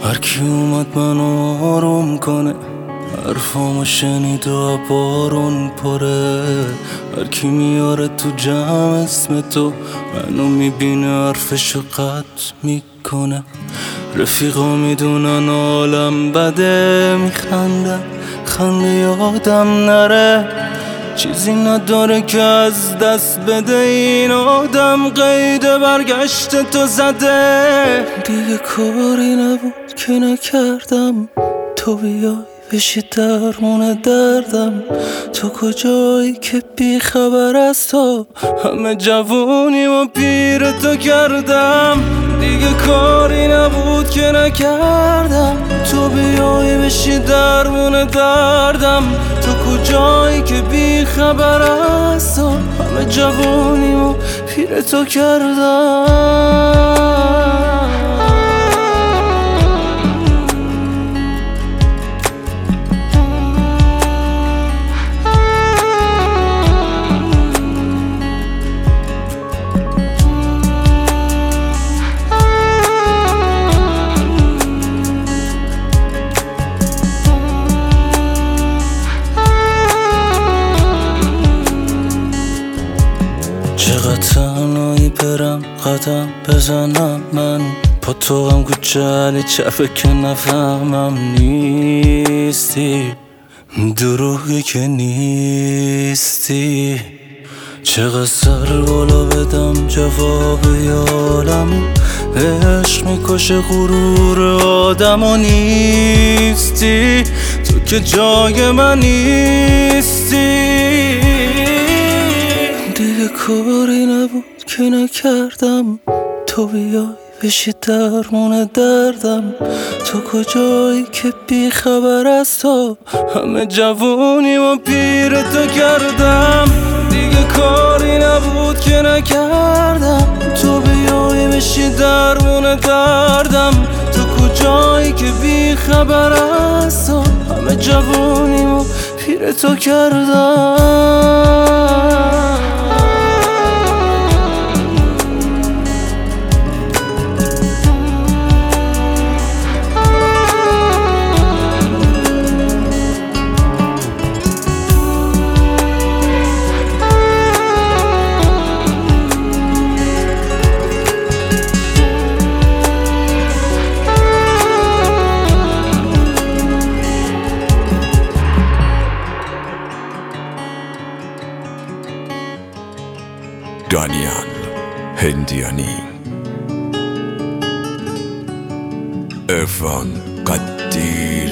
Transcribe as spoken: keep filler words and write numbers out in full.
هر کی اومد منو آروم کنه، حرفامو شنید و بارون پره. هر کی میاره تو جمع اسم تو، منو میبینه حرفشو قطع میکنه. رفیقا میدونن عالم بده، میخندن خنده یادم نره. چیزی نداره که از دست بده، این آدم قید برگشت تو زده. دیگه کاری نبود که نکردم، تو بیای بشی درمون دردم. تو کجایی که بی خبر از تو، همه جوونی و پیر تو کردم. دیگه کاری نبود که نکردم، تو بیای بشی درمون دردم. تو کجایی که بی خبر از تو، همه جوونی و پیر تو کردم. چقدر تنهایی برم قدم بزنم من، با تو هم کچلی چپه که نفهمم نیستی. دروغی که نیستی. چقدر سر بالا بدم جواب یالم، عشق میکشه غرور آدم و نیستی. تو که جای من نیستی. دیگه کاری نبود که نکردم، تو بیای بشی درمون دردم. تو کجایی که بی خبر از تو، همه جوونی و پیر تو کردم. دیگه کاری نبود که نکردم، تو بیای بشی درمون دردم. تو کجایی که بی خبر از تو، همه جوونی و پیر تو کردم. دانیال هندیانی، عرفان قدیر.